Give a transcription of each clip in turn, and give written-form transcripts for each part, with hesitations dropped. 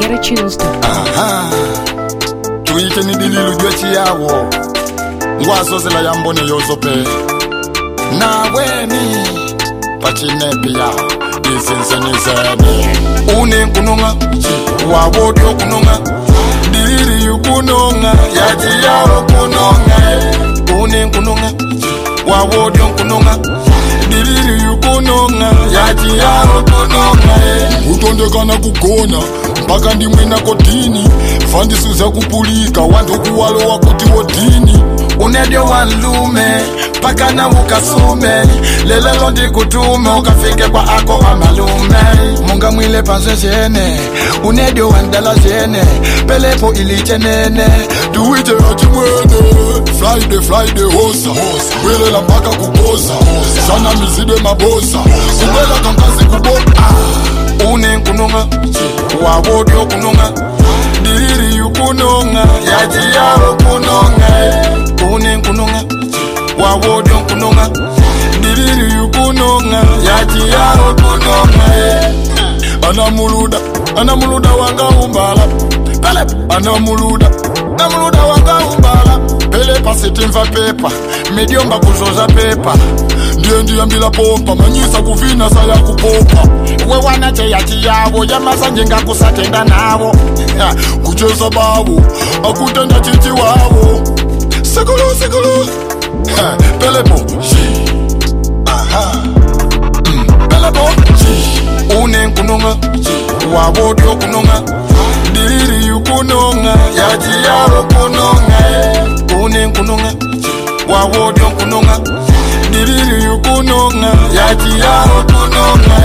GetAtunes.com. Aha. Tuite ni dililu jwechi yawo. Ngwaso zila yambone yozope. Na weni pachinepia isinseni zede. Une kununga wawodi kununga dilili yukununga yaji yawo kununga. Une kununga wawodi kununga dilili yukununga yaji yawo kununga. Utondekana kugona mpaka ndimwena kotini fandisuza kupulika wantu kuwalo wakuti wotini. Unedio walume paka na ukasume lelelo ndikutume ukafike kwa ako wa malume. Munga mwile panse jene unedio wandala jene pelepo iliche nene duwite achimwene. Friday hosa wele la mpaka kukosa sana mizide mabosa kubela kankazi kubo. Une kununga wawodi kununga dilili yukununga yaji yawo kununga. Une kununga wawodi kununga dilili yukununga yaji yawo kununga. Anamuluda wanga umbala pele anamuluda wanga umbala pele pasitimva pepa mediomba kuzoza pepa ndiye ambila pompa manyisa kuvina saya kupopa. We wana cheyati yawo yamasa njenga kusatenda nawo kucheza bawo akutenda chichi wawo sekulu pelepo aha pelepo une kununga wawodi kununga dilili yukununga yaji yawo kununga. Une kununga wawodi kununga dilili yukununga yaji yawo kununga.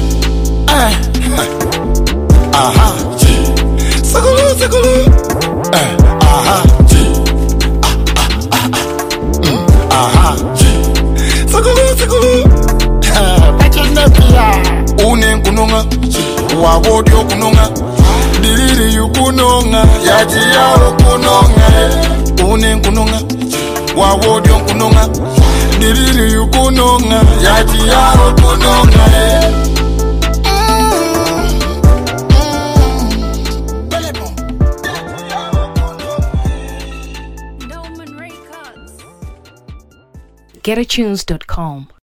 Aha sekulu aha aha sekulu pachinepia. Une kununga wawodi kununga dilili yukununga yaji yawo kununga. Une kununga wawodi kununga dilili yukununga yaji yawo kununga. GetAtunes.com.